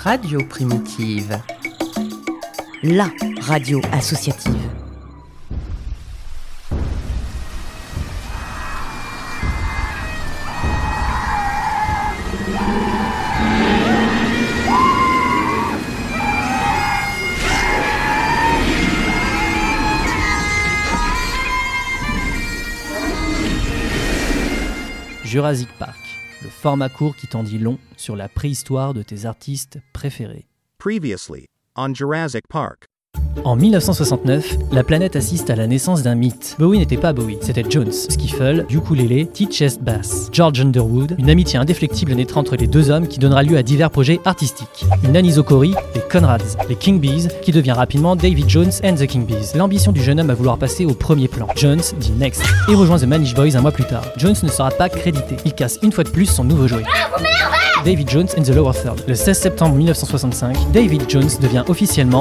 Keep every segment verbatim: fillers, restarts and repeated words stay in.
Radio Primitive. La radio associative. Jurassic Park, le format court qui t'en dit long sur la préhistoire de tes artistes préférés. Previously on Jurassic Park. En dix-neuf cent soixante-neuf, la planète assiste à la naissance d'un mythe. Bowie n'était pas Bowie, c'était Jones, skiffle, ukulélé, tea-chest bass. George Underwood, une amitié indéflectible naîtra entre les deux hommes qui donnera lieu à divers projets artistiques. Une anisokori, les Conrads, les King Bees, qui devient rapidement David Jones and the King Bees. L'ambition du jeune homme à vouloir passer au premier plan. Jones dit next et rejoint The Manish Boys un mois plus tard. Jones ne sera pas crédité. Il casse une fois de plus son nouveau jouet. David Jones and the Lower Third. Le seize septembre dix-neuf cent soixante-cinq, David Jones devient officiellement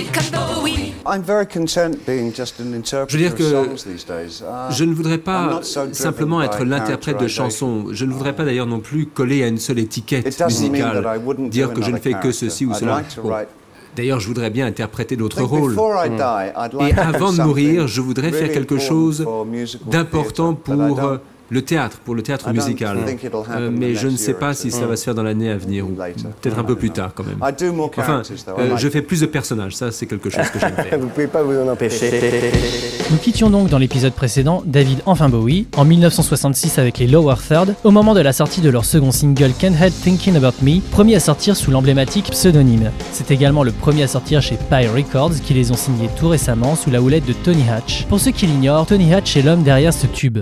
Je veux dire que je ne voudrais pas simplement être l'interprète de chansons. Je ne voudrais pas d'ailleurs non plus coller à une seule étiquette musicale, dire que je ne fais que ceci ou cela. Bon. D'ailleurs, je voudrais bien interpréter d'autres rôles. Et avant de mourir, je voudrais faire quelque chose d'important pour le théâtre, pour le théâtre musical. Euh, mais je ne sais pas si ça va se faire dans l'année à venir, ou peut-être un peu plus tard quand même. Enfin, euh, je fais plus de personnages, ça c'est quelque chose que j'aime faire. Vous pouvez pas vous en empêcher. Nous quittions donc dans l'épisode précédent David enfin Bowie, en dix-neuf cent soixante-six avec les Lower Third, au moment de la sortie de leur second single Can't Help Thinking About Me, premier à sortir sous l'emblématique pseudonyme. C'est également le premier à sortir chez Pye Records, qui les ont signés tout récemment sous la houlette de Tony Hatch. Pour ceux qui l'ignorent, Tony Hatch est l'homme derrière ce tube.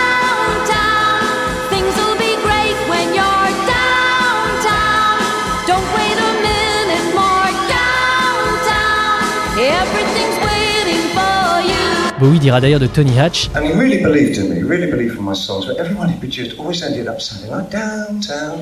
Bowie dira d'ailleurs de Tony Hatch And he really believed in me, really believed in my songs, but everyone he produced always ended up sounding like downtown,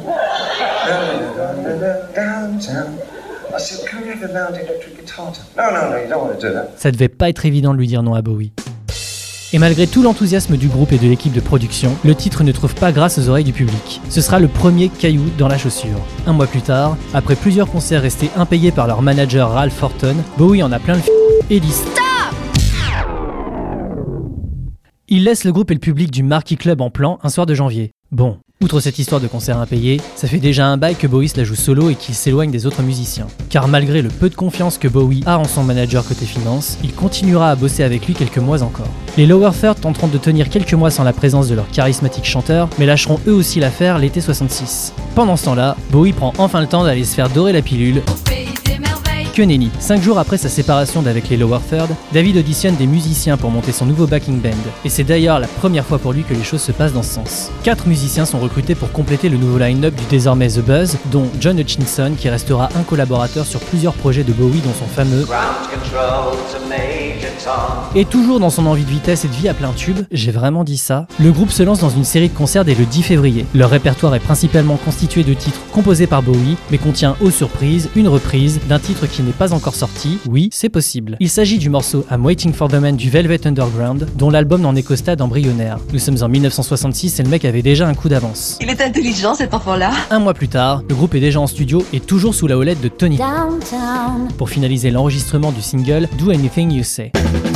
downtown. I said, can we have a loud electric guitar? No, no, no, you don't want to do that. Ça devait pas être évident de lui dire non à Bowie. Et malgré tout l'enthousiasme du groupe et de l'équipe de production, le titre ne trouve pas grâce aux oreilles du public. Ce sera le premier caillou dans la chaussure. Un mois plus tard, après plusieurs concerts restés impayés par leur manager Ralph Horton, Bowie en a plein le f*** et dit stop. Il laisse le groupe et le public du Marquee Club en plan un soir de janvier. Bon, outre cette histoire de concert impayé, ça fait déjà un bail que Bowie se la joue solo et qu'il s'éloigne des autres musiciens. Car malgré le peu de confiance que Bowie a en son manager côté finance, il continuera à bosser avec lui quelques mois encore. Les Lower Third tenteront de tenir quelques mois sans la présence de leur charismatique chanteur, mais lâcheront eux aussi l'affaire l'été soixante-six. Pendant ce temps-là, Bowie prend enfin le temps d'aller se faire dorer la pilule. Que nenni. Cinq jours après sa séparation d'avec les Lower Third, David auditionne des musiciens pour monter son nouveau backing band. Et c'est d'ailleurs la première fois pour lui que les choses se passent dans ce sens. Quatre musiciens sont recrutés pour compléter le nouveau line-up du désormais The Buzz, dont John Hutchinson qui restera un collaborateur sur plusieurs projets de Bowie dont son fameux Et toujours dans son envie de vitesse et de vie à plein tube, j'ai vraiment dit ça, le groupe se lance dans une série de concerts dès le dix février. Leur répertoire est principalement constitué de titres composés par Bowie, mais contient aux surprises une reprise d'un titre qui n'est pas encore sorti. Oui, c'est possible. Il s'agit du morceau I'm Waiting for the Man du Velvet Underground, dont l'album n'en est qu'au stade embryonnaire. Nous sommes en dix-neuf cent soixante-six et le mec avait déjà un coup d'avance. Il est intelligent cet enfant-là. Un mois plus tard, le groupe est déjà en studio et toujours sous la houlette de Tony Downtown pour finaliser l'enregistrement du single Do Anything You Say.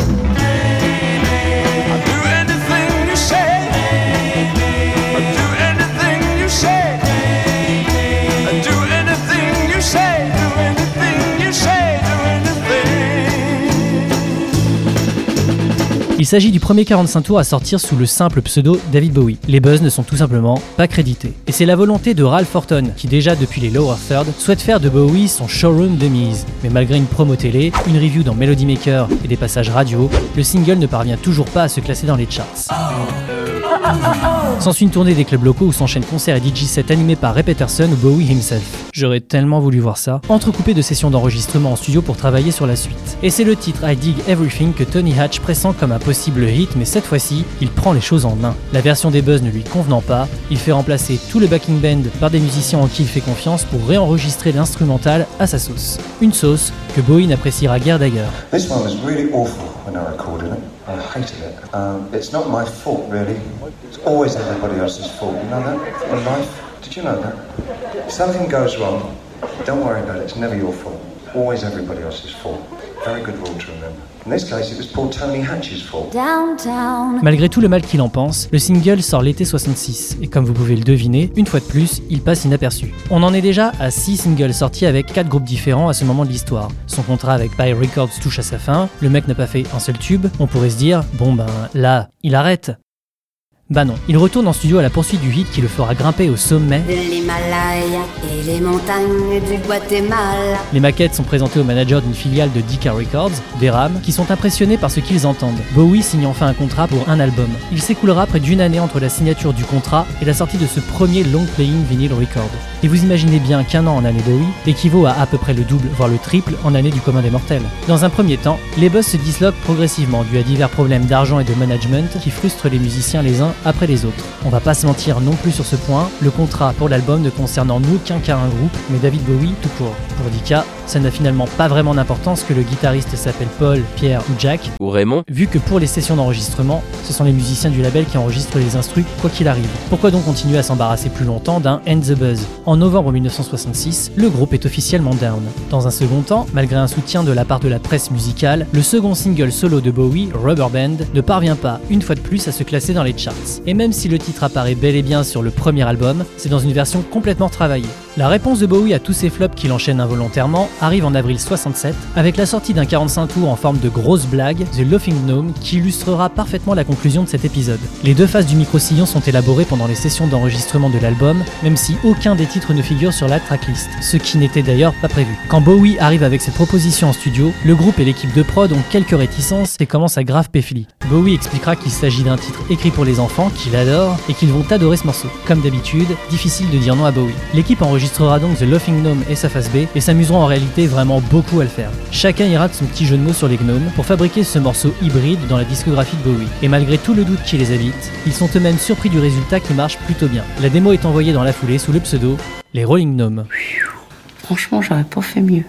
Il s'agit du premier quarante-cinq tours à sortir sous le simple pseudo David Bowie. Les buzz ne sont tout simplement pas crédités. Et c'est la volonté de Ralph Horton, qui déjà depuis les Lower Third, souhaite faire de Bowie son showroom de mise. Mais malgré une promo télé, une review dans Melody Maker et des passages radio, le single ne parvient toujours pas à se classer dans les charts. S'ensuit une tournée des clubs locaux où s'enchaînent concerts et D J sets animés par Ray Peterson ou Bowie himself. J'aurais tellement voulu voir ça, entrecoupé de sessions d'enregistrement en studio pour travailler sur la suite. Et c'est le titre I Dig Everything que Tony Hatch pressent comme un possible hit, mais cette fois-ci, il prend les choses en main. La version des buzz ne lui convenant pas, il fait remplacer tout le backing band par des musiciens en qui il fait confiance pour réenregistrer l'instrumental à sa sauce. Une sauce que Bowie n'appréciera guère d'ailleurs. This one was really awful when I recorded it. I hated it. Um, it's not my fault, really. It's always everybody else's fault. You know that? In life? Did you know that? If something goes wrong, Don't worry about it, it's never your fault. Always everybody else's fault. Very good rule to remember. In this case, it was poor Tony Hatch's fault. Downtown. Malgré tout le mal qu'il en pense, le single sort l'été soixante-six, et comme vous pouvez le deviner, une fois de plus, il passe inaperçu. On en est déjà à six singles sortis avec quatre groupes différents à ce moment de l'histoire. Son contrat avec Pye Records touche à sa fin, le mec n'a pas fait un seul tube, on pourrait se dire, bon ben là, il arrête. Bah non, il retourne en studio à la poursuite du hit qui le fera grimper au sommet. L'Himalaya et les montagnes du Guatemala. Les maquettes sont présentées au manager d'une filiale de Decca Records, des Rams, qui sont impressionnés par ce qu'ils entendent. Bowie signe enfin un contrat pour un album. Il s'écoulera près d'une année entre la signature du contrat et la sortie de ce premier long playing vinyl record. Et vous imaginez bien qu'un an en année Bowie équivaut à à peu près le double, voire le triple en année du commun des mortels. Dans un premier temps, les boss se disloquent progressivement dû à divers problèmes d'argent et de management qui frustrent les musiciens les uns après les autres. On va pas se mentir non plus sur ce point, le contrat pour l'album ne concerne en aucun cas un groupe, mais David Bowie tout court. Pour Decca, ça n'a finalement pas vraiment d'importance que le guitariste s'appelle Paul, Pierre ou Jack, ou Raymond, vu que pour les sessions d'enregistrement, ce sont les musiciens du label qui enregistrent les instrus quoi qu'il arrive. Pourquoi donc continuer à s'embarrasser plus longtemps d'un End the Buzz ? En novembre mille neuf cent soixante-six, le groupe est officiellement down. Dans un second temps, malgré un soutien de la part de la presse musicale, le second single solo de Bowie, Rubber Band, ne parvient pas, une fois de plus, à se classer dans les charts. Et même si le titre apparaît bel et bien sur le premier album, c'est dans une version complètement travaillée. La réponse de Bowie à tous ces flops qu'il enchaîne involontairement arrive en avril soixante-sept, avec la sortie d'un quarante-cinq tours en forme de grosse blague, The Laughing Gnome, qui illustrera parfaitement la conclusion de cet épisode. Les deux faces du micro-sillon sont élaborées pendant les sessions d'enregistrement de l'album, même si aucun des titres ne figure sur la tracklist, ce qui n'était d'ailleurs pas prévu. Quand Bowie arrive avec cette proposition en studio, le groupe et l'équipe de prod ont quelques réticences et commencent à grave péfli. Bowie expliquera qu'il s'agit d'un titre écrit pour les enfants, qu'il adore, et qu'ils vont adorer ce morceau. Comme d'habitude, difficile de dire non à Bowie. L'équipe enregistrera donc The Laughing Gnome et sa face B, et s'amuseront en réalité vraiment beaucoup à le faire. Chacun ira de son petit jeu de mots sur les gnomes pour fabriquer ce morceau hybride dans la discographie de Bowie. Et malgré tout le doute qui les habite, ils sont eux-mêmes surpris du résultat qui marche plutôt bien. La démo est envoyée dans la foulée sous le pseudo Les Rolling Gnomes. Franchement, j'aurais pas fait mieux.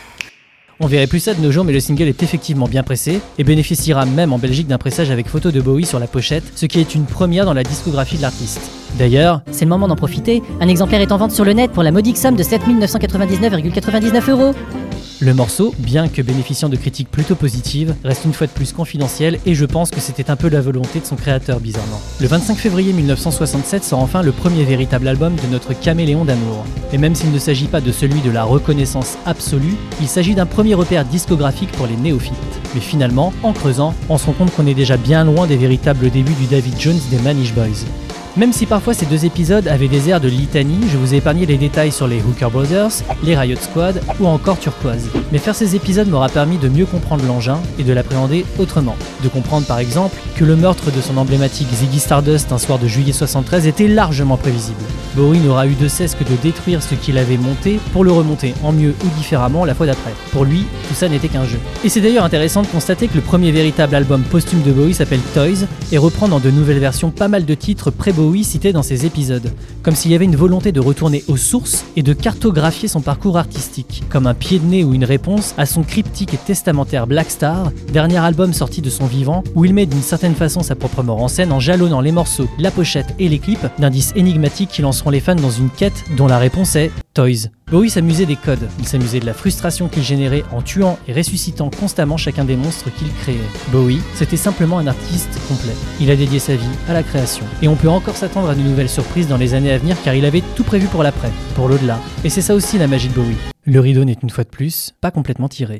On verrait plus ça de nos jours, mais le single est effectivement bien pressé et bénéficiera même en Belgique d'un pressage avec photo de Bowie sur la pochette, ce qui est une première dans la discographie de l'artiste. D'ailleurs, c'est le moment d'en profiter, un exemplaire est en vente sur le net pour la modique somme de sept mille neuf cent quatre-vingt-dix-neuf virgule quatre-vingt-dix-neuf euros. Le morceau, bien que bénéficiant de critiques plutôt positives, reste une fois de plus confidentiel et je pense que c'était un peu la volonté de son créateur bizarrement. Le vingt-cinq février mille neuf cent soixante-sept sort enfin le premier véritable album de notre caméléon d'amour. Et même s'il ne s'agit pas de celui de la reconnaissance absolue, il s'agit d'un premier repère discographique pour les néophytes. Mais finalement, en creusant, on se rend compte qu'on est déjà bien loin des véritables débuts du David Jones des Manish Boys. Même si parfois ces deux épisodes avaient des airs de litanie, je vous ai épargné les détails sur les Hooker Brothers, les Riot Squad ou encore Turquoise. Mais faire ces épisodes m'aura permis de mieux comprendre l'engin et de l'appréhender autrement. De comprendre par exemple que le meurtre de son emblématique Ziggy Stardust un soir de juillet soixante-treize était largement prévisible. Bowie n'aura eu de cesse que de détruire ce qu'il avait monté pour le remonter en mieux ou différemment la fois d'après. Pour lui, tout ça n'était qu'un jeu. Et c'est d'ailleurs intéressant de constater que le premier véritable album posthume de Bowie s'appelle Toys et reprend dans de nouvelles versions pas mal de titres pré-Bowie cité dans ces épisodes, comme s'il y avait une volonté de retourner aux sources et de cartographier son parcours artistique, comme un pied de nez ou une réponse à son cryptique et testamentaire Black Star, dernier album sorti de son vivant, où il met d'une certaine façon sa propre mort en scène en jalonnant les morceaux, la pochette et les clips d'indices énigmatiques qui lanceront les fans dans une quête dont la réponse est Toys. Bowie s'amusait des codes, il s'amusait de la frustration qu'il générait en tuant et ressuscitant constamment chacun des monstres qu'il créait. Bowie, c'était simplement un artiste complet. Il a dédié sa vie à la création. Et on peut encore s'attendre à de nouvelles surprises dans les années à venir car il avait tout prévu pour l'après, pour l'au-delà. Et c'est ça aussi la magie de Bowie. Le rideau n'est une fois de plus pas complètement tiré.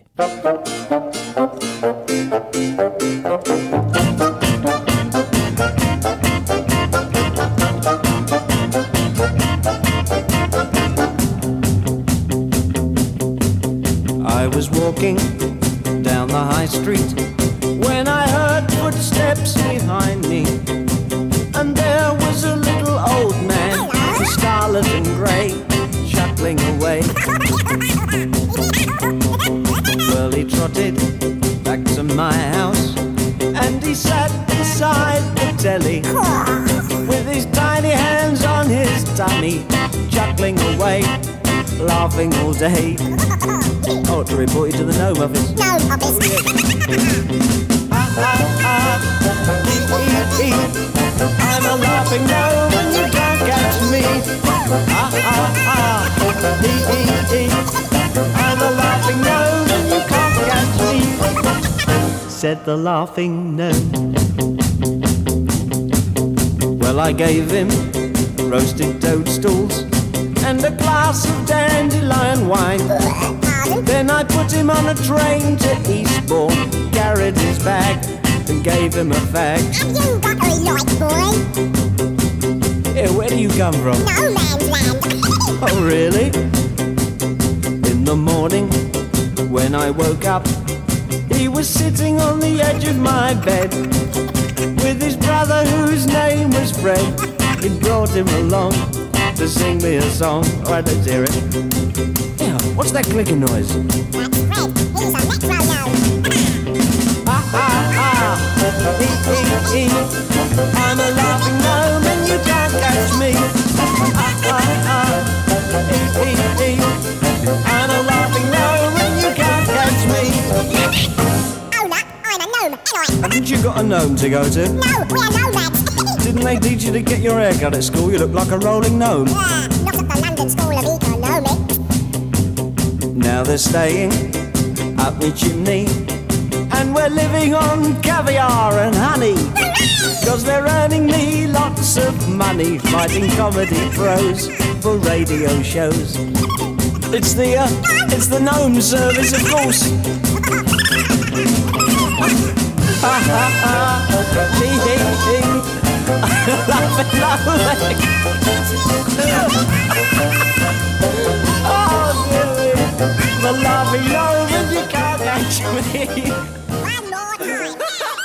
I was walking down the high street when I heard footsteps behind me, and there was a little old man, scarlet and grey, chuckling away. Well, he trotted back to my house and he sat beside the telly with his tiny hands on his tummy, chuckling away, laughing all day. Oh, to report you to the Gnome Office. Gnome Office. ah, ee, ee, ee. I'm a laughing gnome and you can't catch me. Ah, ah, ah, ee, ee, ee. I'm a laughing gnome and you can't catch me, said the laughing gnome. Well, I gave him roasted toadstools and a glass of dandelion wine. Then I put him on a train to Eastbourne, carried his bag and gave him a fag. Have you got a light, boy? Yeah, where do you come from? No man's land. Oh, really? In the morning, when I woke up, he was sitting on the edge of my bed with his brother whose name was Fred. He brought him along to sing me a song. All right, let's hear it. Yeah, what's that clicking noise? That's Fred. He's a metro gnome. Ah, ah, ah, ee, ee, ee. I'm a laughing gnome and you can't catch me. Ah, ah, ah, ee, ee, ee. I'm a laughing gnome and you can't catch me. Oh, no, I'm a gnome, anyway. Haven't you got a gnome to go to? No, we're nomads. Didn't they teach you to get your hair cut at school? You look like a rolling gnome. Yeah, not at the London School of Economics. Now they're staying up the chimney, and we're living on caviar and honey. Cause they're earning me lots of money fighting comedy pros for radio shows. It's the, uh, it's the gnome service, of course. Ha ha ha, hee hee hee, laughing lovely. Oh, dearie, the laughing gnome and you can't catch me. One more time.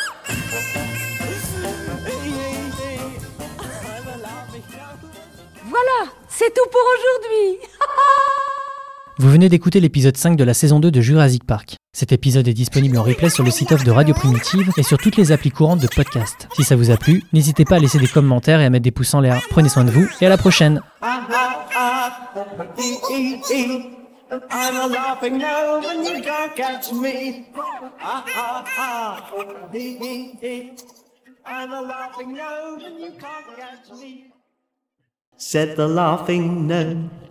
Voilà, c'est tout pour aujourd'hui. Vous venez d'écouter l'épisode cinq de la saison deux de Jurassic Park. Cet épisode est disponible en replay sur le site-off de Radio Primitive et sur toutes les applis courantes de podcast. Si ça vous a plu, n'hésitez pas à laisser des commentaires et à mettre des pouces en l'air. Prenez soin de vous et à la prochaine. I'm a laughing gnome and you can't catch me. Ah, ah, ah, hee, hee, hee. I'm a laughing gnome and you can't catch me, said the laughing gnome.